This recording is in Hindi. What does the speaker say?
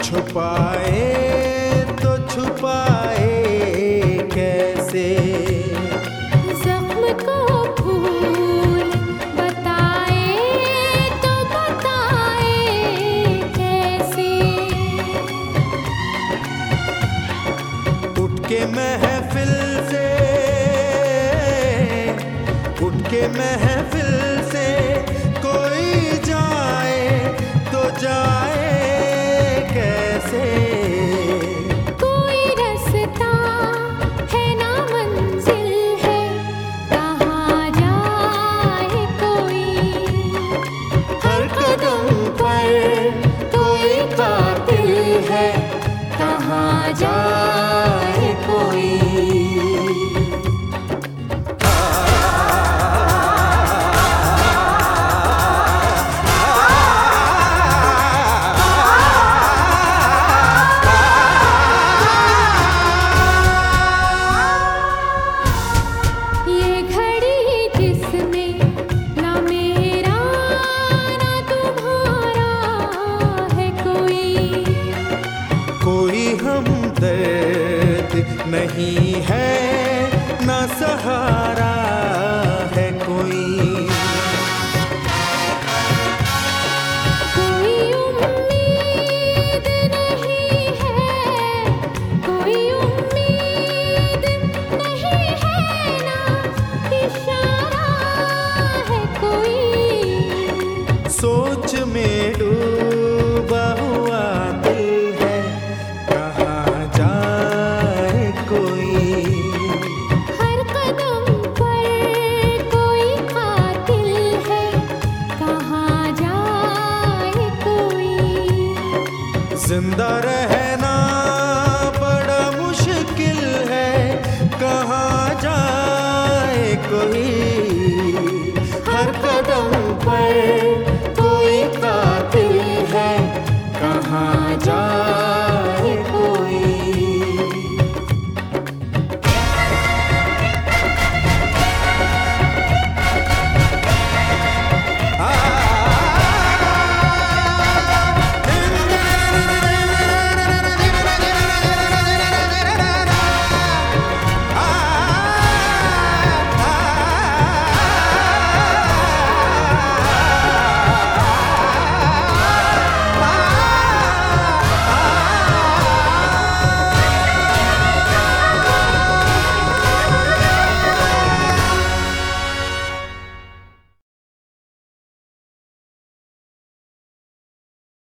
छुपाए तो छुपाए कैसे, जख्म को भूल बताए तो बताए कैसे। उठ के महफिल से, उठ के महफिल से कोई जाए तो जाए कैसे। कोई रास्ता है ना मंजिल है, कहाँ जाए कोई। हर कदम पर कोई कातिल है, कहाँ जाए कोई। ये घड़ी जिसमें ना मेरा ना तुम्हारा है कोई। कोई हमदर्द नहीं है, ना सहारा है कोई। कोई उम्मीद नहीं है, कोई उम्मीद नहीं है, ना इशारा है कोई। सोच में डूबा हुआ दिल है, कहाँ जाए कोई। हर कदम पर कोई कातिल है, कहाँ जाए कोई। जिंदा रहना बड़ा मुश्किल है, कहाँ जाए कोई। हर कदम पर कोई कातिल है, कहाँ जाए